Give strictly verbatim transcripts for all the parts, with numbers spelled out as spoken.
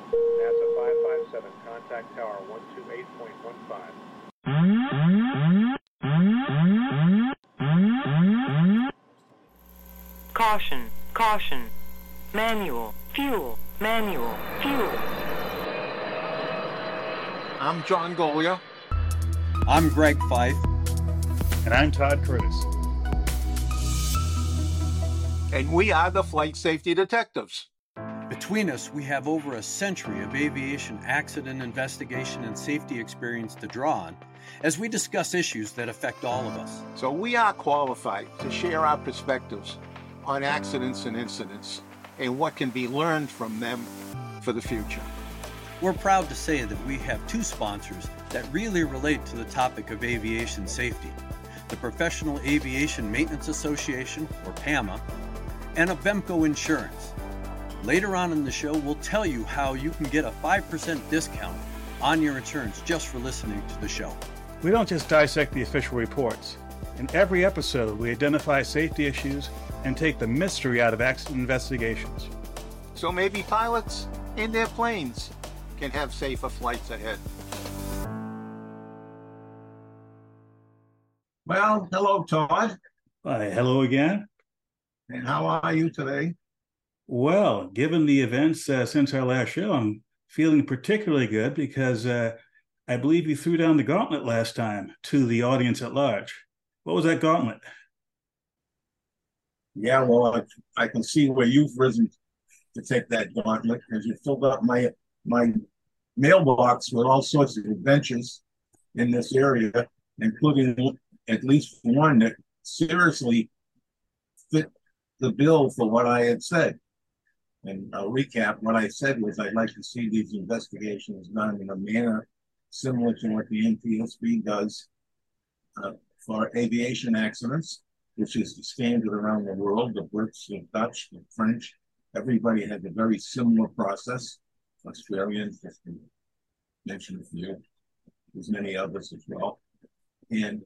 NASA five five seven, contact tower one two eight point one five. Caution, caution. Manual, fuel, manual, fuel. I'm John Golia. I'm Greg Fife. And I'm Todd Curtis. And we are the Flight Safety Detectives. Between us, we have over a century of aviation accident investigation and safety experience to draw on as we discuss issues that affect all of us. So we are qualified to share our perspectives on accidents and incidents and what can be learned from them for the future. We're proud to say that we have two sponsors that really relate to the topic of aviation safety: the Professional Aviation Maintenance Association, or PAMA, and Avemco Insurance. Later on in the show, we'll tell you how you can get a five percent discount on your insurance just for listening to the show. We don't just dissect the official reports. In every episode, we identify safety issues and take the mystery out of accident investigations. So maybe pilots and their planes can have safer flights ahead. Well, hello, Todd. Hi, hello again. And how are you today? Well, given the events uh, since our last show, I'm feeling particularly good because uh, I believe you threw down the gauntlet last time to the audience at large. What was that gauntlet? Yeah, well, I, I can see where you've risen to take that gauntlet because you filled up my my mailbox with all sorts of adventures in this area, including at least one that seriously fit the bill for what I had said. And I'll recap. What I said was I'd like to see these investigations done in a manner similar to what the N T S B does uh, for aviation accidents, which is the standard around the world. The Brits, the Dutch, the French, everybody has a very similar process. Australians, just to mention a few. There's many others as well. And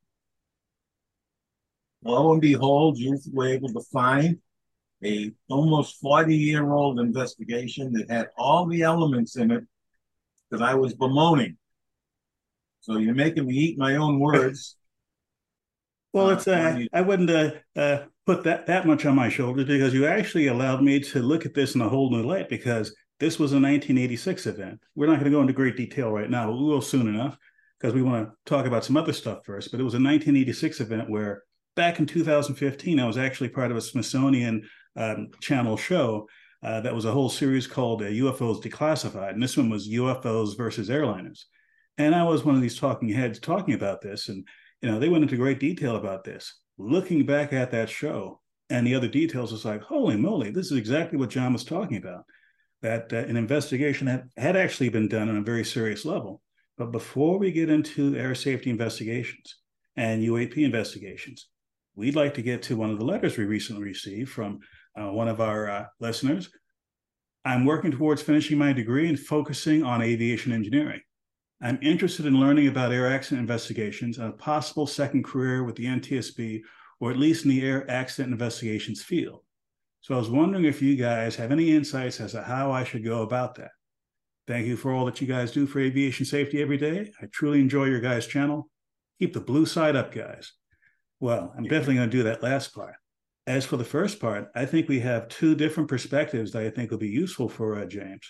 lo and behold, you were able to find a almost forty-year-old investigation that had all the elements in it that I was bemoaning. So you're making me eat my own words. Well, it's uh, I wouldn't uh, uh, put that, that much on my shoulders because you actually allowed me to look at this in a whole new light because this was a nineteen eighty-six event. We're not going to go into great detail right now, but we will soon enough because we want to talk about some other stuff first. But it was a nineteen eighty-six event where back in two thousand fifteen, I was actually part of a Smithsonian um, Channel show uh, that was a whole series called uh, U F Os Declassified. And this one was U F Os versus airliners. And I was one of these talking heads talking about this. And, you know, they went into great detail about this. Looking back at that show and the other details, was like, holy moly, this is exactly what John was talking about. That uh, an investigation had, had actually been done on a very serious level. But before we get into air safety investigations and U A P investigations, we'd like to get to one of the letters we recently received from uh, one of our uh, listeners. I'm working towards finishing my degree and focusing on aviation engineering. I'm interested in learning about air accident investigations and a possible second career with the N T S B, or at least in the air accident investigations field. So I was wondering if you guys have any insights as to how I should go about that. Thank you for all that you guys do for aviation safety every day. I truly enjoy your guys' channel. Keep the blue side up, guys. Well, I'm definitely going to do that last part. As for the first part, I think we have two different perspectives that I think will be useful for uh, James.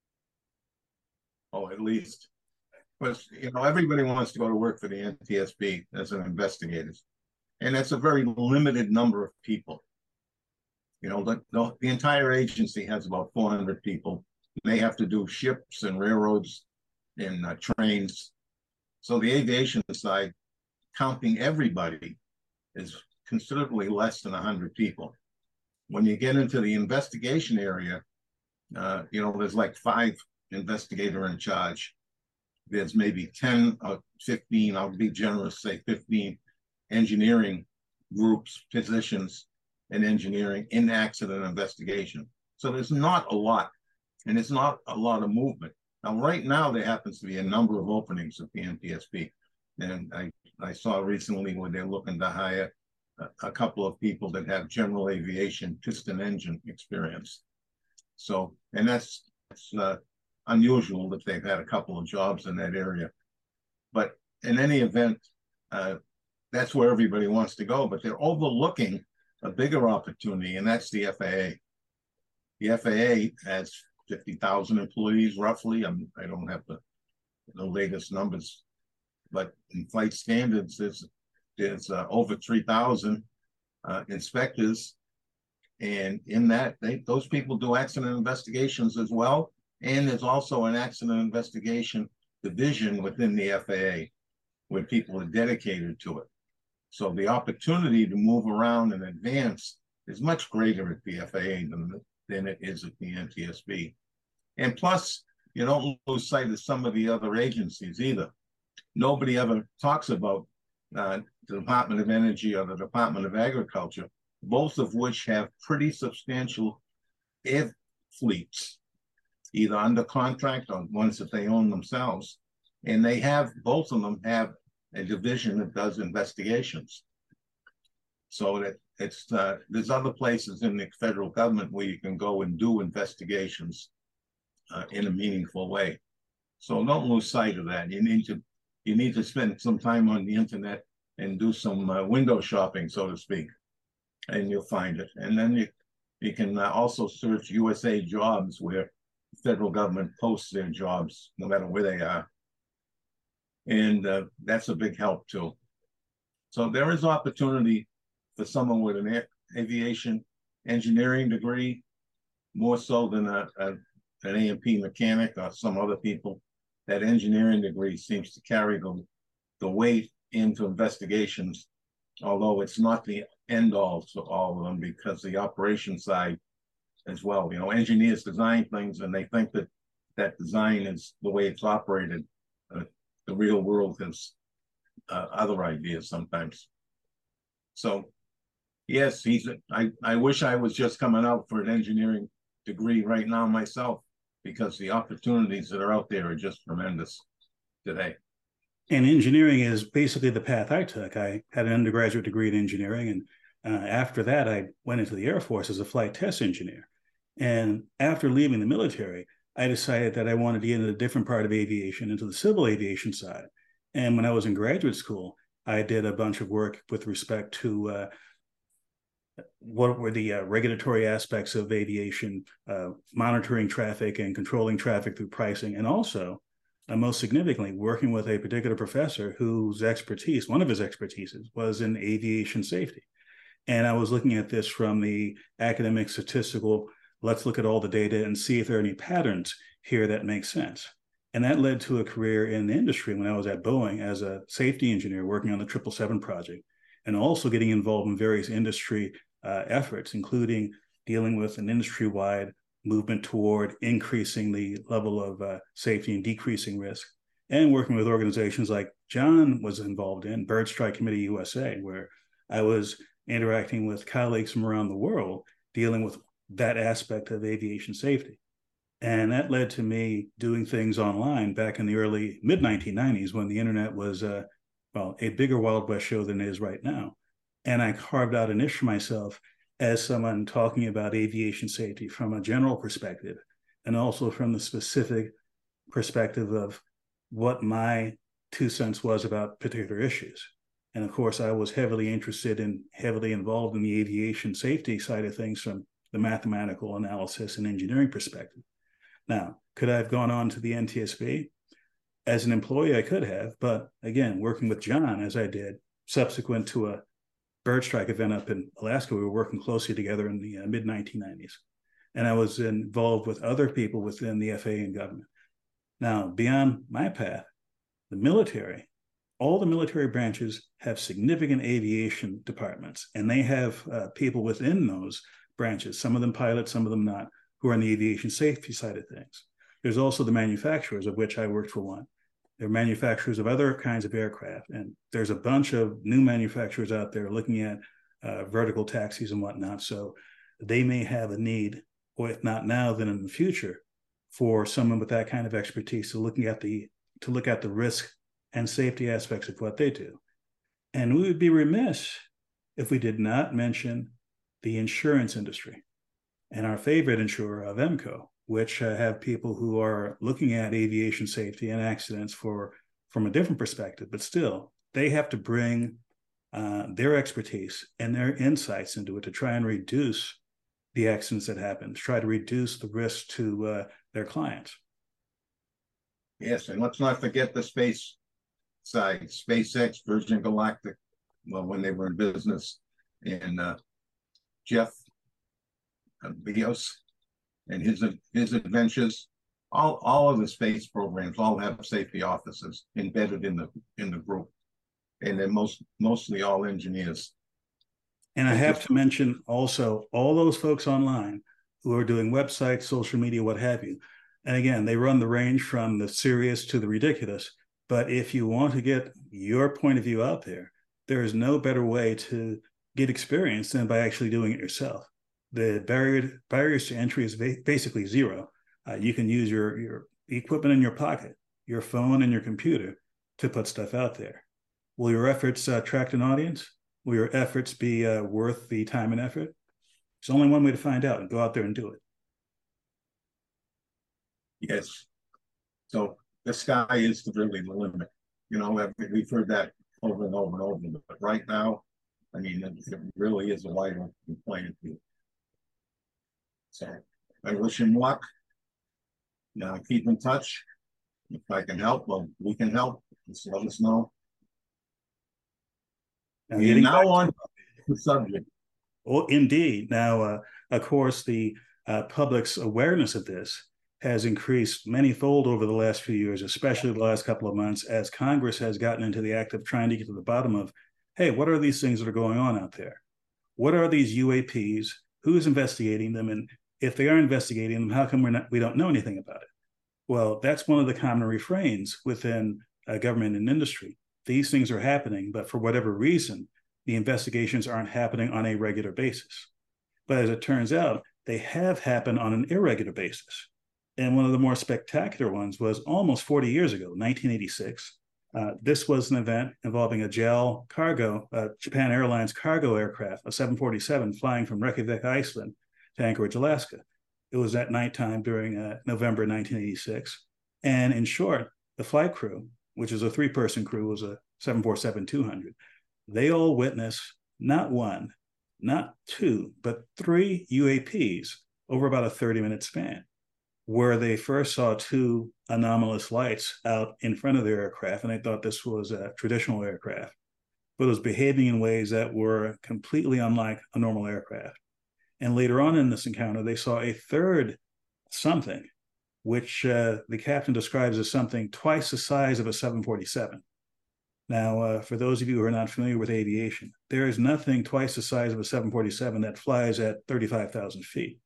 Oh, at least. But, you know, everybody wants to go to work for the N T S B as an investigator. And that's a very limited number of people. You know, the, the, the entire agency has about four hundred people. They have to do ships and railroads and uh, trains. So the aviation side, counting everybody, is considerably less than one hundred people. When you get into the investigation area, uh, you know, there's like five investigator in charge. There's maybe ten or fifteen, I'll be generous, say fifteen engineering groups, positions in engineering in accident investigation. So there's not a lot, and it's not a lot of movement. Now, right now, there happens to be a number of openings at the N T S B. And I, I saw recently where they're looking to hire a, a couple of people that have general aviation piston engine experience. So, and that's, that's uh, unusual that they've had a couple of jobs in that area. But in any event, uh, that's where everybody wants to go, but they're overlooking a bigger opportunity, and that's the F A A. The F A A has fifty thousand employees, roughly. I'm, I don't have the, the latest numbers, but in flight standards, there's, there's uh, over three thousand uh, inspectors. And in that, they, those people do accident investigations as well. And there's also an accident investigation division within the F A A where people are dedicated to it. So the opportunity to move around and advance is much greater at the F A A than, than it is at the N T S B. And plus, you don't lose sight of some of the other agencies either. Nobody ever talks about uh, the Department of Energy or the Department of Agriculture, both of which have pretty substantial air fleets, either under contract or ones that they own themselves. And they have, both of them have a division that does investigations. So that it's, uh, there's other places in the federal government where you can go and do investigations uh, in a meaningful way. So don't lose sight of that. You need to, you need to spend some time on the internet and do some uh, window shopping, so to speak, and you'll find it. And then you, you can uh, also search U S A Jobs, where the federal government posts their jobs, no matter where they are. And uh, that's a big help too. So there is opportunity for someone with an aviation engineering degree, more so than a, a, an A and P mechanic or some other people. That engineering degree seems to carry the, the weight into investigations, although it's not the end all to all of them, because the operation side as well. You know, engineers design things and they think that that design is the way it's operated. Uh, the real world has uh, other ideas sometimes. So yes, he's, I, I wish I was just coming out for an engineering degree right now myself, because the opportunities that are out there are just tremendous today. And engineering is basically the path I took. I had an undergraduate degree in engineering, and uh, after that, I went into the Air Force as a flight test engineer. And after leaving the military, I decided that I wanted to get into a different part of aviation, into the civil aviation side. And when I was in graduate school, I did a bunch of work with respect to uh, what were the uh, regulatory aspects of aviation, uh, monitoring traffic and controlling traffic through pricing, and also, uh, most significantly, working with a particular professor whose expertise, one of his expertises, was in aviation safety. And I was looking at this from the academic statistical, let's look at all the data and see if there are any patterns here that make sense. And that led to a career in the industry when I was at Boeing as a safety engineer working on the triple seven project, and also getting involved in various industry uh, efforts, including dealing with an industry-wide movement toward increasing the level of uh, safety and decreasing risk, and working with organizations like John was involved in, Bird Strike Committee U S A, where I was interacting with colleagues from around the world dealing with that aspect of aviation safety. And that led to me doing things online back in the early mid nineteen nineties, when the internet was, uh, well, a bigger Wild West show than it is right now. And I carved out a niche for myself as someone talking about aviation safety from a general perspective, and also from the specific perspective of what my two cents was about particular issues. And of course, I was heavily interested and heavily involved in the aviation safety side of things from the mathematical analysis and engineering perspective. Now, could I have gone on to the N T S B? As an employee, I could have, but again, working with John as I did, subsequent to a bird strike event up in Alaska, we were working closely together in the uh, mid nineteen nineties. And I was involved with other people within the F A A and government. Now, beyond my path, the military, all the military branches have significant aviation departments, and they have uh, people within those branches, some of them pilots, some of them not, who are on the aviation safety side of things. There's also the manufacturers, of which I worked for one. They're manufacturers of other kinds of aircraft, and there's a bunch of new manufacturers out there looking at uh, vertical taxis and whatnot. So they may have a need, or if not now, then in the future, for someone with that kind of expertise to looking at the to look at the risk and safety aspects of what they do. And we would be remiss if we did not mention the insurance industry and our favorite insurer, Avemco, which uh, have people who are looking at aviation safety and accidents for from a different perspective, but still, they have to bring uh, their expertise and their insights into it to try and reduce the accidents that happen, to try to reduce the risk to uh, their clients. Yes, and let's not forget the space side, SpaceX, Virgin Galactic, well, when they were in business, and uh, Jeff Bezos and his his adventures. All all of the space programs all have safety officers embedded in the in the group, and they're most mostly all engineers. And I have to mention also all those folks online who are doing websites, social media, what have you. And again, they run the range from the serious to the ridiculous. But if you want to get your point of view out there, there is no better way to get experience than by actually doing it yourself. The barrier, barriers to entry is basically zero. Uh, you can use your, your equipment in your pocket, your phone and your computer to put stuff out there. Will your efforts uh, attract an audience? Will your efforts be uh, worth the time and effort? There's only one way to find out, and go out there and do it. Yes. So the sky is really the limit. You know, we've heard that over and over and over. But right now, I mean, it, it really is a wide open playing field. So I wish him luck. Now keep in touch. If I can help, well, we can help. Just let us know. Now, and now on the subject. Well, indeed. Now, uh, of course, the uh, public's awareness of this has increased many-fold over the last few years, especially the last couple of months, as Congress has gotten into the act of trying to get to the bottom of, hey, what are these things that are going on out there? What are these U A Ps? Who's investigating them? And if they are investigating them, how come we're not, we don't know anything about it? Well, that's one of the common refrains within uh, government and industry. These things are happening, but for whatever reason, the investigations aren't happening on a regular basis. But as it turns out, they have happened on an irregular basis. And one of the more spectacular ones was almost forty years ago, nineteen eighty-six. Uh, this was an event involving a J A L cargo, uh, Japan Airlines cargo aircraft, a seven forty-seven, flying from Reykjavik, Iceland to Anchorage, Alaska. It was at nighttime during uh, November nineteen eighty-six. And in short, the flight crew, which is a three-person crew, was a seven forty-seven two hundred. They all witnessed not one, not two, but three U A Ps over about a thirty-minute span, where they first saw two anomalous lights out in front of their aircraft, and they thought this was a traditional aircraft, but it was behaving in ways that were completely unlike a normal aircraft. And later on in this encounter, they saw a third something, which uh, the captain describes as something twice the size of a seven forty-seven. Now, uh, for those of you who are not familiar with aviation, there is nothing twice the size of a seven forty-seven that flies at thirty-five thousand feet.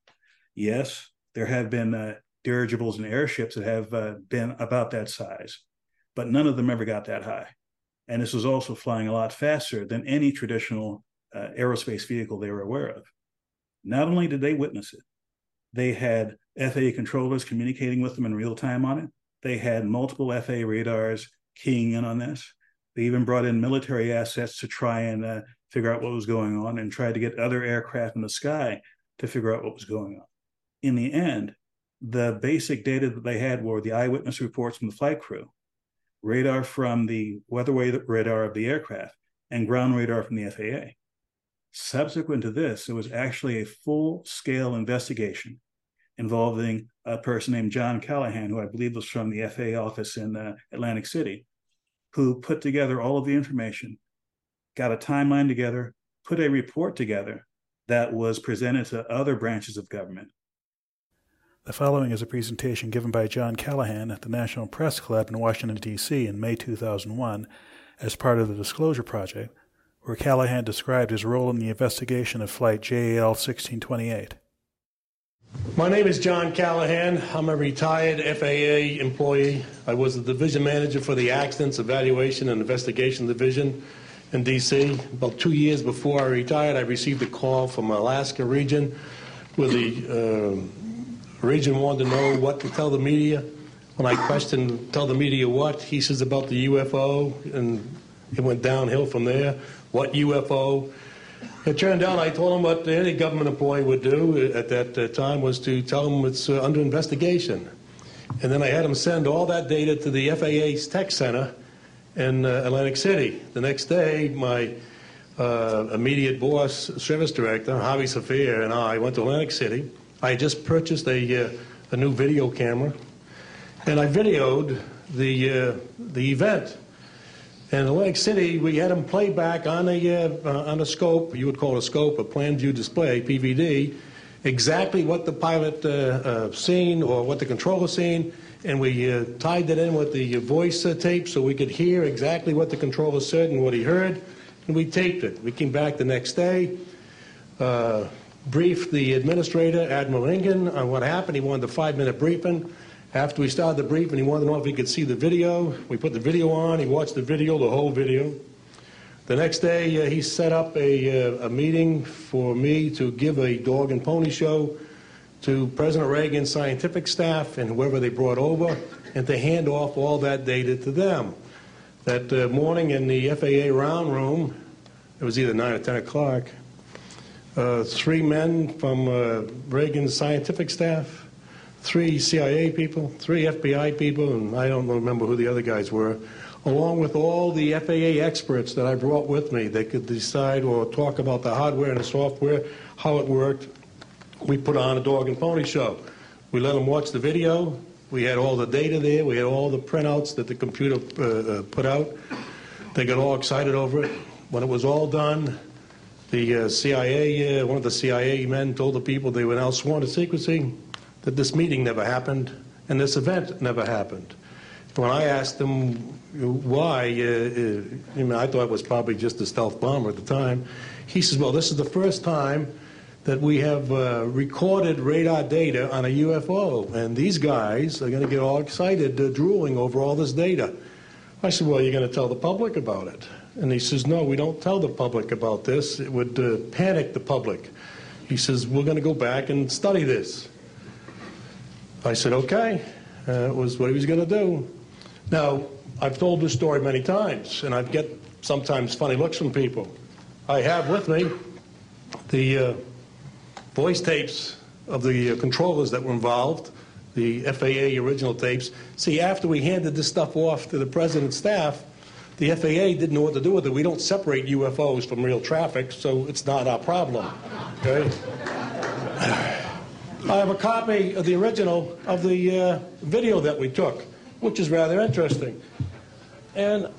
Yes, there have been uh, dirigibles and airships that have uh, been about that size, but none of them ever got that high. And this was also flying a lot faster than any traditional uh, aerospace vehicle they were aware of. Not only did they witness it, they had F A A controllers communicating with them in real time on it. They had multiple F A A radars keying in on this. They even brought in military assets to try and uh, figure out what was going on, and tried to get other aircraft in the sky to figure out what was going on. In the end, the basic data that they had were the eyewitness reports from the flight crew, radar from the weatherway radar of the aircraft, and ground radar from the F A A. Subsequent to this, there was actually a full-scale investigation involving a person named John Callahan, who I believe was from the F A A office in uh, Atlantic City, who put together all of the information, got a timeline together, put a report together that was presented to other branches of government. The following is a presentation given by John Callahan at the National Press Club in Washington, D C in May two thousand one as part of the Disclosure Project, where Callahan described his role in the investigation of Flight J A L sixteen twenty-eight. My name is John Callahan. I'm a retired F A A employee. I was the division manager for the Accidents Evaluation and Investigation Division in D C. About two years before I retired, I received a call from Alaska region where the uh, region wanted to know what to tell the media. When I questioned, tell the media what, he says about the U F O, and it went downhill from there. What U F O? It turned out I told him what any government employee would do at that uh, time was to tell him it's uh, under investigation. And then I had him send all that data to the F A A's tech center in uh, Atlantic City. The next day, my uh, immediate boss, service director, Javi Safir, and I went to Atlantic City. I had just purchased a, uh, a new video camera, and I videoed the, uh, the event. And in Atlantic City, we had them play back on a, uh, uh, on a scope, you would call it a scope, a plan view display, P V D, exactly what the pilot uh, uh, seen or what the controller seen, and we uh, tied that in with the voice uh, tape so we could hear exactly what the controller said and what he heard, and we taped it. We came back the next day, uh, briefed the administrator, Admiral Ingen, on what happened. He wanted a five-minute briefing. After we started the briefing, he wanted to know if he could see the video. We put the video on. He watched the video, the whole video. The next day, uh, he set up a, uh, a meeting for me to give a dog and pony show to President Reagan's scientific staff and whoever they brought over, and to hand off all that data to them. That uh, morning in the F A A round room, it was either nine or ten o'clock, uh, three men from uh, Reagan's scientific staff, three C I A people, three F B I people, and I don't remember who the other guys were, along with all the F A A experts that I brought with me that could decide or talk about the hardware and the software, how it worked. We put on a dog and pony show. We let them watch the video. We had all the data there. We had all the printouts that the computer uh, uh, put out. They got all excited over it. When it was all done, the uh, C I A, uh, one of the C I A men told the people they were now sworn to secrecy, that this meeting never happened and this event never happened. When I asked them why, uh, uh, you know, I thought it was probably just a stealth bomber at the time. He says, well, this is the first time that we have uh, recorded radar data on a U F O, and these guys are going to get all excited, uh, drooling over all this data. I said, well, you're going to tell the public about it? And he says, no, we don't tell the public about this. It would uh, panic the public. He says, we're going to go back and study this. I said, okay. Uh, it was what he was going to do. Now, I've told this story many times, and I get sometimes funny looks from people. I have with me the uh, voice tapes of the uh, controllers that were involved, the F A A original tapes. See, after we handed this stuff off to the president's staff, the F A A didn't know what to do with it. We don't separate U F Os from real traffic, so it's not our problem. Okay? I have a copy of the original of the uh, video that we took, which is rather interesting. And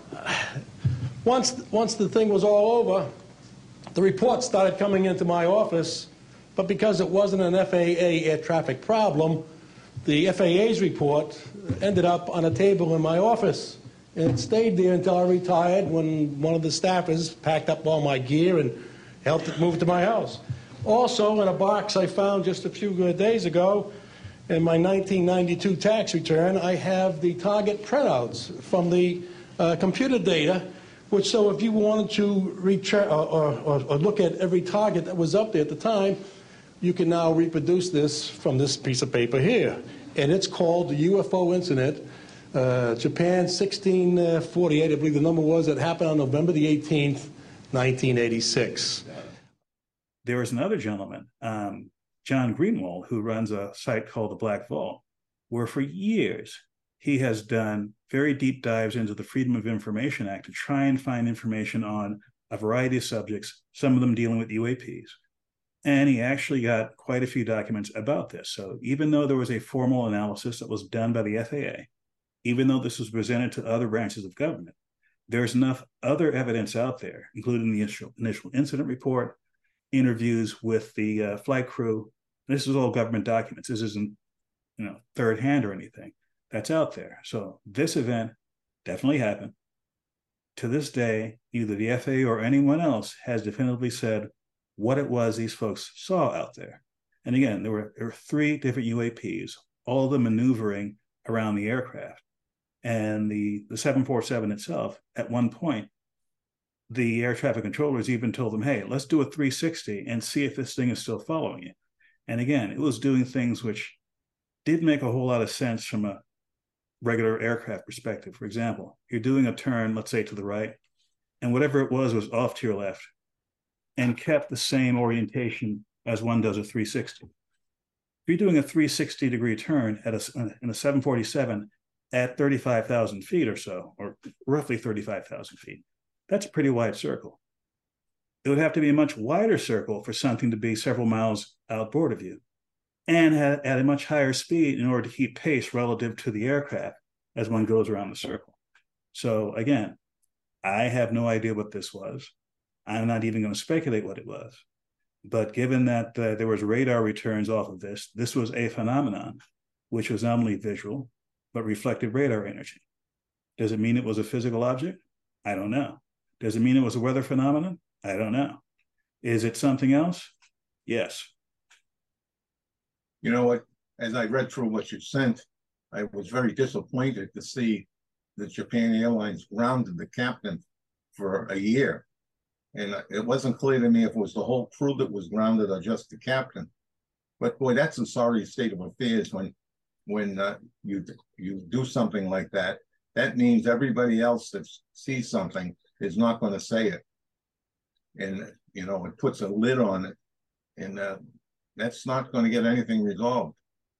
once, once the thing was all over, the reports started coming into my office, but because it wasn't an F A A air traffic problem, the F A A's report ended up on a table in my office. And it stayed there until I retired, when one of the staffers packed up all my gear and helped it move to my house. Also, in a box I found just a few days ago, in my nineteen ninety-two tax return, I have the target printouts from the uh, computer data, which, so if you wanted to return or, or, or look at every target that was up there at the time, you can now reproduce this from this piece of paper here. And it's called the U F O incident, uh, Japan sixteen forty-eight, I believe the number was, that happened on November the eighteenth, nineteen eighty-six. There was another gentleman, um, John Greenwald, who runs a site called the Black Vault, where for years he has done very deep dives into the Freedom of Information Act to try and find information on a variety of subjects, some of them dealing with U A Ps. And he actually got quite a few documents about this. So even though there was a formal analysis that was done by the F A A, even though this was presented to other branches of government, there's enough other evidence out there, including the initial, initial incident report, interviews with the uh, flight crew. This is all government documents. This isn't, you know, third hand or anything. That's out there. So this event definitely happened. To this day, either the F A A or anyone else has definitively said what it was these folks saw out there. And again, there were, there were three different U A Ps, all of them maneuvering around the aircraft. And the, the seven forty-seven itself, at one point, the air traffic controllers even told them, hey, let's do a three sixty and see if this thing is still following you. And again, it was doing things which didn't make a whole lot of sense from a regular aircraft perspective. For example, you're doing a turn, let's say to the right, and whatever it was was off to your left. and kept the same orientation as one does a three sixty. If you're doing a three sixty degree turn at a, in a seven forty-seven at thirty-five thousand feet or so, or roughly thirty-five thousand feet, that's a pretty wide circle. It would have to be a much wider circle for something to be several miles outboard of you, and at, at a much higher speed in order to keep pace relative to the aircraft as one goes around the circle. So again, I have no idea what this was. I'm not even going to speculate what it was. But given that uh, there was radar returns off of this, this was a phenomenon, which was not only visual, but reflected radar energy. Does it mean it was a physical object? I don't know. Does it mean it was a weather phenomenon? I don't know. Is it something else? Yes. You know what? As I read through what you sent, I was very disappointed to see that Japan Airlines grounded the captain for a year. And it wasn't clear to me if it was the whole crew that was grounded or just the captain. But boy, that's a sorry state of affairs when when uh, you you do something like that. That means everybody else that sees something is not going to say it. And, you know, it puts a lid on it. And uh, that's not going to get anything resolved.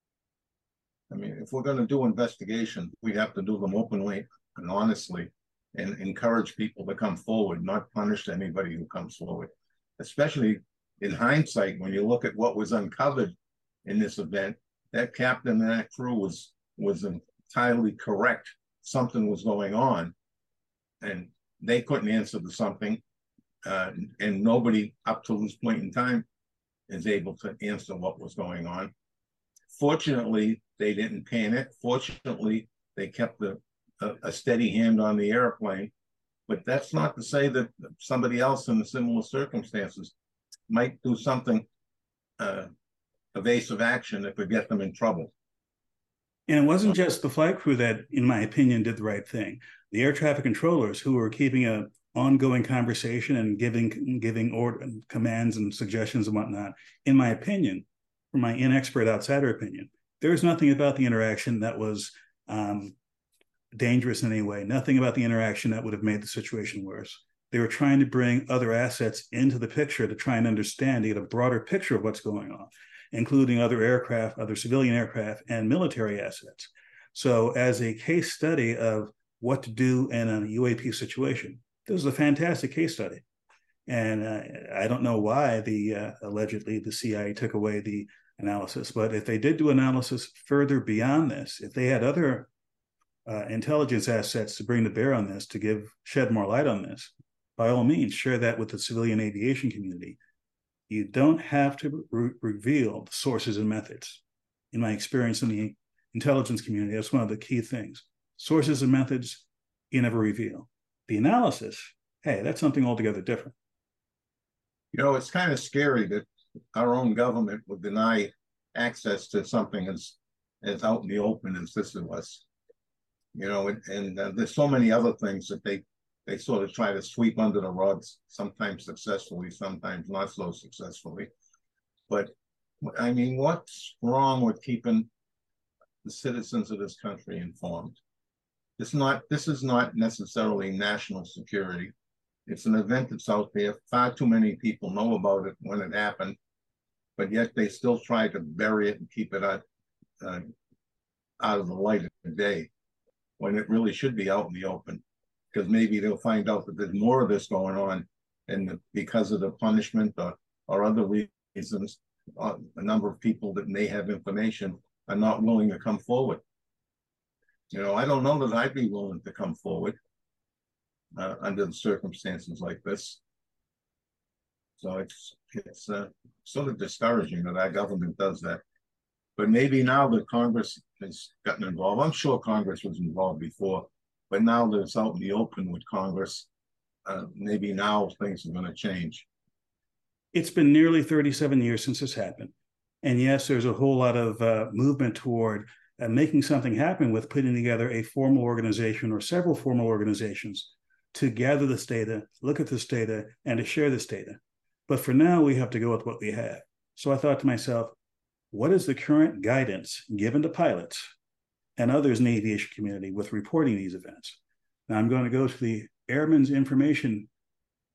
I mean, if we're going to do investigation, we have to do them openly and honestly and encourage people to come forward, not punish anybody who comes forward. Especially in hindsight, when you look at what was uncovered in this event, that captain and that crew was, was entirely correct. Something was going on, and they couldn't answer to something, uh, and nobody up to this point in time is able to answer what was going on. Fortunately, they didn't panic. Fortunately, they kept a, a, a steady hand on the airplane. But that's not to say that somebody else in similar circumstances might do something, uh, evasive action that could get them in trouble. And it wasn't just the flight crew that, in my opinion, did the right thing. The air traffic controllers, who were keeping a ongoing conversation and giving giving order, commands and suggestions and whatnot, in my opinion, from my inexpert outsider opinion, there was nothing about the interaction that was um, dangerous in any way. Nothing about the interaction that would have made the situation worse. They were trying to bring other assets into the picture to try and understand, to get a broader picture of what's going on, including other aircraft, other civilian aircraft, and military assets. So as a case study of what to do in a U A P situation, this is a fantastic case study. And uh, I don't know why the uh, allegedly the C I A took away the analysis, but if they did do analysis further beyond this, if they had other uh, intelligence assets to bring to bear on this, to give shed more light on this, by all means, share that with the civilian aviation community. You don't have to re- reveal the sources and methods. In my experience in the intelligence community, that's one of the key things. Sources and methods, you never reveal. The analysis, hey, that's something altogether different. You know, it's kind of scary that our own government would deny access to something as, as out in the open as this was. You know, and, and uh, there's so many other things that they They sort of try to sweep under the rugs, sometimes successfully, sometimes not so successfully. But I mean, what's wrong with keeping the citizens of this country informed? It's not, this is not necessarily national security. It's an event that's out there. Far too many people know about it when it happened, but yet they still try to bury it and keep it out, uh, out of the light of the day, when it really should be out in the open. Because maybe they'll find out that there's more of this going on, and because of the punishment or, or other reasons, uh, a number of people that may have information are not willing to come forward. You know, I don't know that I'd be willing to come forward uh, under the circumstances like this. So it's it's uh, sort of discouraging that our government does that. But maybe now that Congress has gotten involved, I'm sure Congress was involved before, but now that it's out in the open with Congress, uh, maybe now things are going to change. It's been nearly thirty-seven years since this happened. And yes, there's a whole lot of uh, movement toward uh, making something happen with putting together a formal organization or several formal organizations to gather this data, look at this data, and to share this data. But for now, we have to go with what we have. So I thought to myself, what is the current guidance given to pilots and others in the aviation community with reporting these events? Now I'm going to go to the Airmen's Information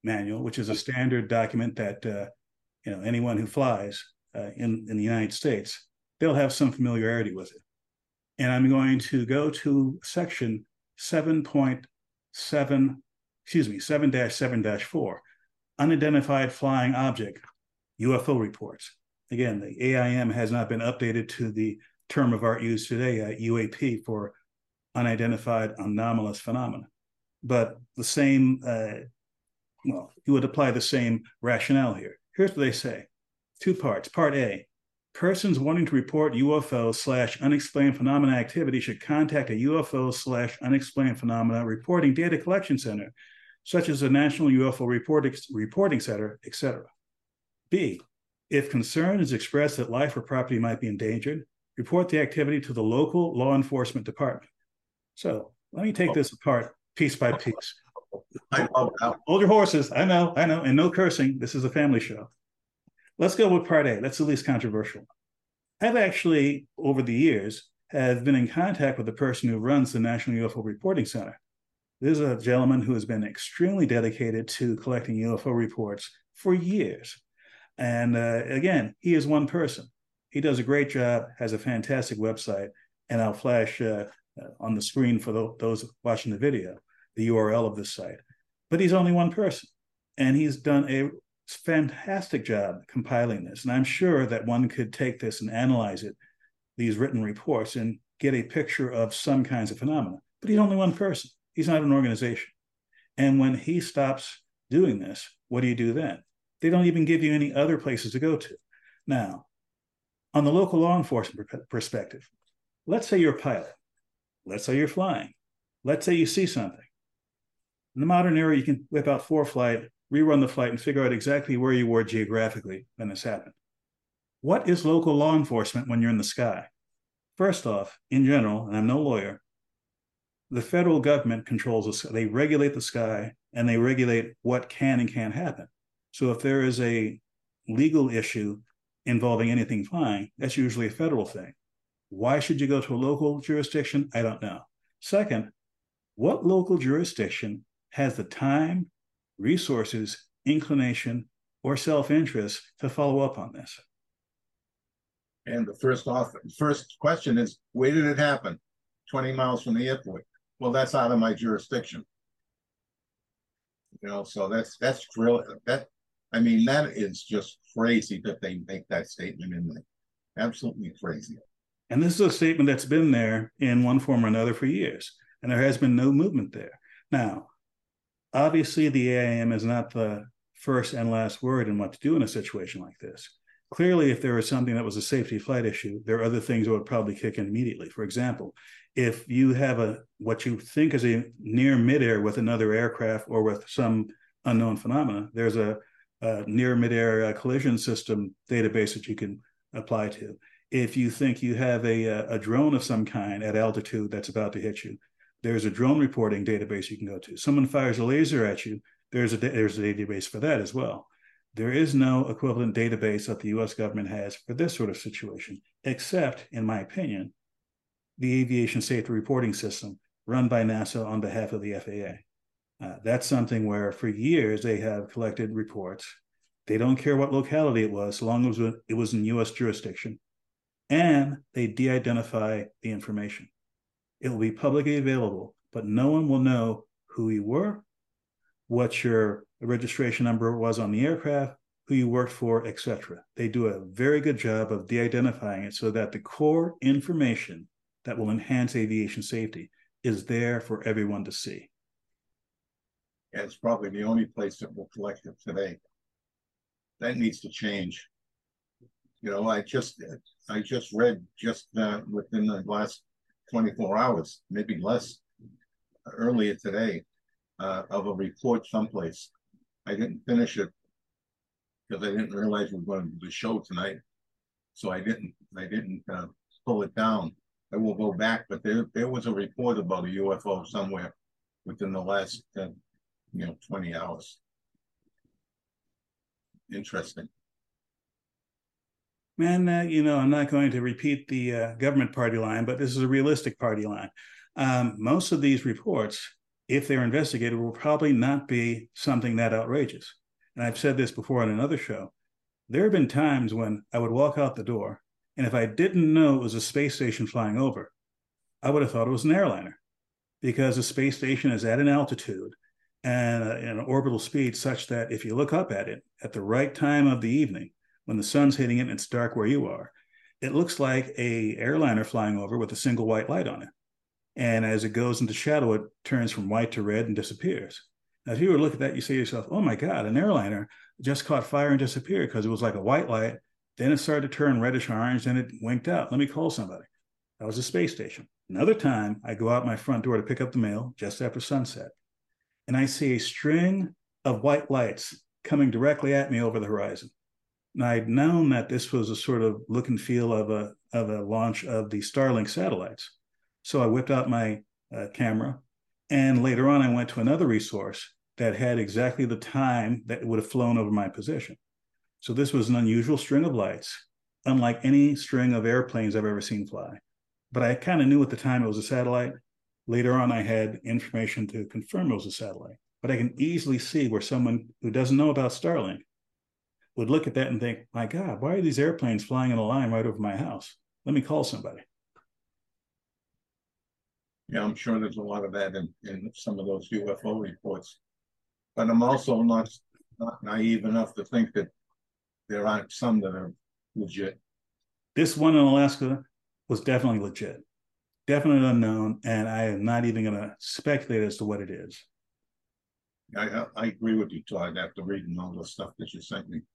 manual, which is a standard document that uh, you know anyone who flies uh, in, in the United States, they'll have some familiarity with it. And I'm going to go to section seven point seven, excuse me, seven dash seven dash four, unidentified flying object, U F O reports. Again, the A I M has not been updated to the term of art used today, uh, U A P, for unidentified anomalous phenomena. But the same, uh, well, you would apply the same rationale here. Here's what they say. Two parts. Part A, persons wanting to report U F O slash unexplained phenomena activity should contact a U F O slash unexplained phenomena reporting data collection center, such as the National U F O Report, Reporting Center, et cetera. B, if concern is expressed that life or property might be endangered, report the activity to the local law enforcement department. So let me take this apart piece by piece. I love that. Hold your horses. I know, I know, and no cursing. This is a family show. Let's go with part A. That's the least controversial. I've actually, over the years, have been in contact with the person who runs the National U F O Reporting Center. This is a gentleman who has been extremely dedicated to collecting U F O reports for years. And uh, again, he is one person. He does a great job, has a fantastic website, and I'll flash uh, uh, on the screen for the, those watching the video, the U R L of this site. But he's only one person, and he's done a fantastic job compiling this. And I'm sure that one could take this and analyze it, these written reports, and get a picture of some kinds of phenomena. But he's only one person. He's not an organization. And when he stops doing this, what do you do then? They don't even give you any other places to go to. Now, on the local law enforcement perspective, let's say you're a pilot. Let's say you're flying. Let's say you see something. In the modern era, you can whip out ForeFlight, rerun the flight, and figure out exactly where you were geographically when this happened. What is local law enforcement when you're in the sky? First off, in general, and I'm no lawyer, the federal government controls the sky. They regulate the sky, and they regulate what can and can't happen. So if there is a legal issue involving anything flying, that's usually a federal thing. Why should you go to a local jurisdiction? I don't know. Second, what local jurisdiction has the time, resources, inclination, or self-interest to follow up on this? And the first off, first question is, where did it happen? twenty miles from the airport. Well, that's out of my jurisdiction. You know, so that's that's real. That I mean, that is just crazy that they make that statement in there. Absolutely crazy. And this is a statement that's been there in one form or another for years, and there has been no movement there. Now, obviously, the A I M is not the first and last word in what to do in a situation like this. Clearly, if there was something that was a safety flight issue, there are other things that would probably kick in immediately. For example, if you have a what you think is a near midair with another aircraft or with some unknown phenomena, there's a, a near midair uh, collision system database that you can apply to. If you think you have a, a drone of some kind at altitude that's about to hit you, there's a drone reporting database you can go to. Someone fires a laser at you, there's a, there's a database for that as well. There is no equivalent database that the U S government has for this sort of situation, except, in my opinion, the Aviation Safety Reporting System run by NASA on behalf of the F A A. Uh, that's something where for years they have collected reports. They don't care what locality it was, so long as it was in U S jurisdiction, and they de-identify the information. It will be publicly available, but no one will know who you were, what your registration number was on the aircraft, who you worked for, et cetera. They do a very good job of de-identifying it so that the core information that will enhance aviation safety is there for everyone to see. Yeah, it's probably the only place that will collect it today. That needs to change. You know, I just I just read just uh, within the last twenty-four hours, maybe less, earlier today, uh, of a report someplace. I didn't finish it because I didn't realize we were going to do the show tonight, so I didn't I didn't uh, pull it down. I will go back, but there there was a report about a U F O somewhere within the last uh, you know twenty hours. Interesting. Man, uh, you know, I'm not going to repeat the uh, government party line, but this is a realistic party line. Um, most of these reports if they're investigated, will probably not be something that outrageous. And I've said this before on another show. There have been times when I would walk out the door, and if I didn't know it was a space station flying over, I would have thought it was an airliner, because a space station is at an altitude and an orbital speed such that if you look up at it at the right time of the evening, when the sun's hitting it and it's dark where you are, it looks like a airliner flying over with a single white light on it. And as it goes into shadow, it turns from white to red and disappears. Now, if you were to look at that, you say to yourself, oh my God, an airliner just caught fire and disappeared because it was like a white light. Then it started to turn reddish orange and it winked out. Let me call somebody. That was a space station. Another time, I go out my front door to pick up the mail just after sunset, and I see a string of white lights coming directly at me over the horizon. And I'd known that this was a sort of look and feel of a, of a launch of the Starlink satellites. So I whipped out my uh, camera, and later on I went to another resource that had exactly the time that it would have flown over my position. So this was an unusual string of lights, unlike any string of airplanes I've ever seen fly. But I kind of knew at the time it was a satellite. Later on, I had information to confirm it was a satellite. But I can easily see where someone who doesn't know about Starlink would look at that and think, my God, why are these airplanes flying in a line right over my house? Let me call somebody. Yeah, I'm sure there's a lot of that in, in some of those U F O reports. But I'm also not, not naive enough to think that there aren't some that are legit. This one in Alaska was definitely legit, definitely unknown, and I am not even going to speculate as to what it is. I, I agree with you, Todd, after reading all the stuff that you sent me.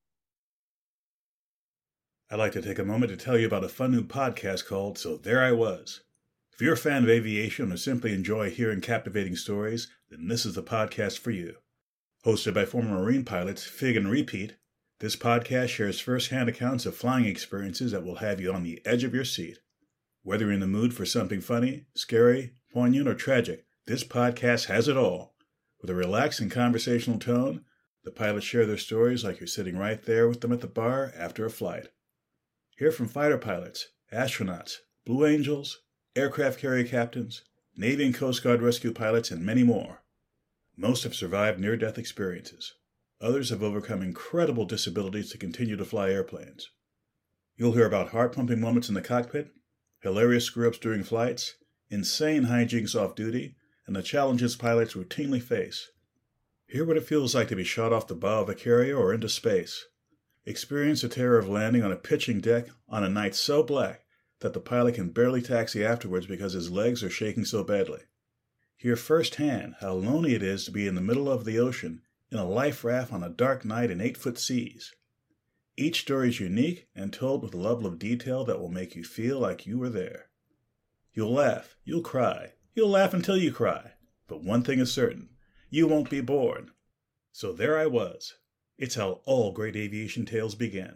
I'd like to take a moment to tell you about a fun new podcast called So There I Was. If you're a fan of aviation or simply enjoy hearing captivating stories, then this is the podcast for you. Hosted by former Marine pilots Fig and Repeat, this podcast shares first-hand accounts of flying experiences that will have you on the edge of your seat. Whether you're in the mood for something funny, scary, poignant, or tragic, this podcast has it all. With a relaxed and conversational tone, the pilots share their stories like you're sitting right there with them at the bar after a flight. Hear from fighter pilots, astronauts, Blue Angels, aircraft carrier captains, Navy and Coast Guard rescue pilots, and many more. Most have survived near-death experiences. Others have overcome incredible disabilities to continue to fly airplanes. You'll hear about heart-pumping moments in the cockpit, hilarious screw-ups during flights, insane hijinks off-duty, and the challenges pilots routinely face. Hear what it feels like to be shot off the bow of a carrier or into space. Experience the terror of landing on a pitching deck on a night so black that the pilot can barely taxi afterwards because his legs are shaking so badly. Hear firsthand how lonely it is to be in the middle of the ocean in a life raft on a dark night in eight-foot seas. Each story is unique and told with a level of detail that will make you feel like you were there. You'll laugh, you'll cry, you'll laugh until you cry, but one thing is certain, you won't be bored. So there I was. It's how all great aviation tales begin.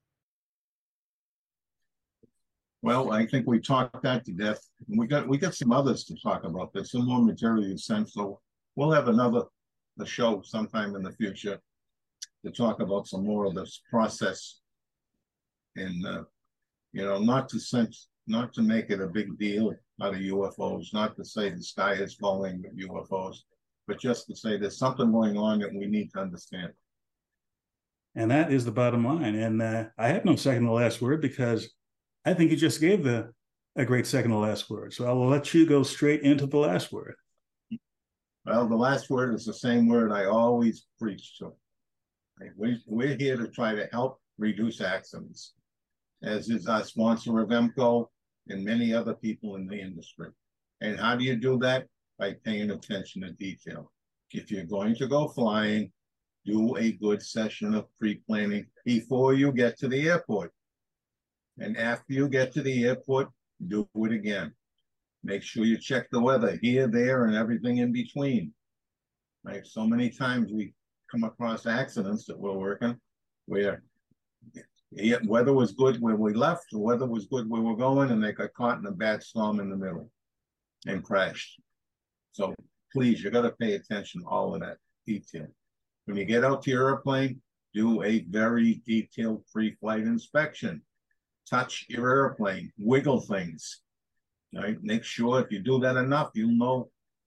Well, I think we talked that to death. We got we got some others to talk about. There's some more material you sent, so we'll have another the show sometime in the future to talk about some more of this process, and uh, you know, not to sense, not to make it a big deal out of U F Os, not to say the sky is falling with U F Os, but just to say there's something going on that we need to understand. And that is the bottom line. And uh, I have no second to last word because I think you just gave the a great second to last word. So I will let you go straight into the last word. Well, the last word is the same word I always preach to. We, we're here to try to help reduce accidents, as is our sponsor of M C O and many other people in the industry. And how do you do that? By paying attention to detail. If you're going to go flying, do a good session of pre-planning before you get to the airport. And after you get to the airport, do it again. Make sure you check the weather here, there, and everything in between. Right? So many times we come across accidents that we're working where the weather was good when we left, the weather was good where we're going, and they got caught in a bad storm in the middle and crashed. So please, you got to pay attention to all of that detail. When you get out to your airplane, do a very detailed pre-flight inspection. Touch your airplane, wiggle things. Right? Make sure if you do that enough, you'll know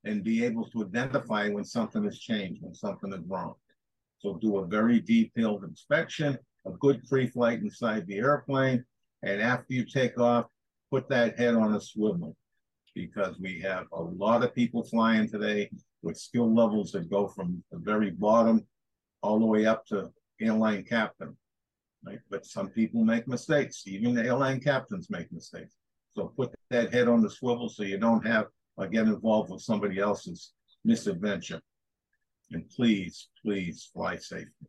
and be able to identify when something has changed, when something is wrong. So do a very detailed inspection, a good pre-flight inside the airplane, and after you take off, put that head on a swivel, because we have a lot of people flying today with skill levels that go from the very bottom all the way up to airline captain. Right? But some people make mistakes. Even the airline captains make mistakes. So put that head on the swivel so you don't have or get involved with somebody else's misadventure. And please, please fly safely.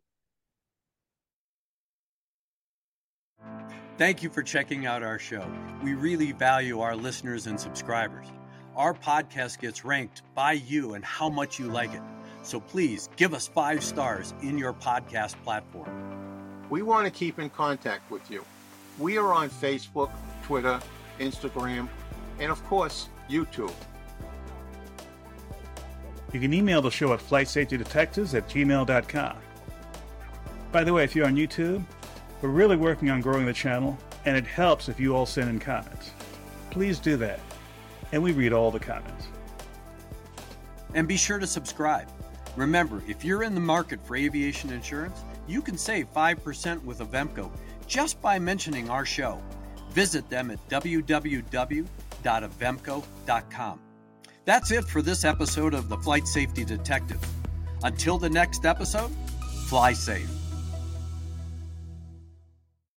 Thank you for checking out our show. We really value our listeners and subscribers. Our podcast gets ranked by you and how much you like it. So please give us five stars in your podcast platform. We want to keep in contact with you. We are on Facebook, Twitter, Instagram, and of course, YouTube. You can email the show at flight safety detectives at gmail dot com. By the way, if you're on YouTube, we're really working on growing the channel, and it helps if you all send in comments. Please do that, and we read all the comments. And be sure to subscribe. Remember, if you're in the market for aviation insurance, you can save five percent with Avemco just by mentioning our show. Visit them at w w w dot avemco dot com. That's it for this episode of the Flight Safety Detective. Until the next episode, fly safe.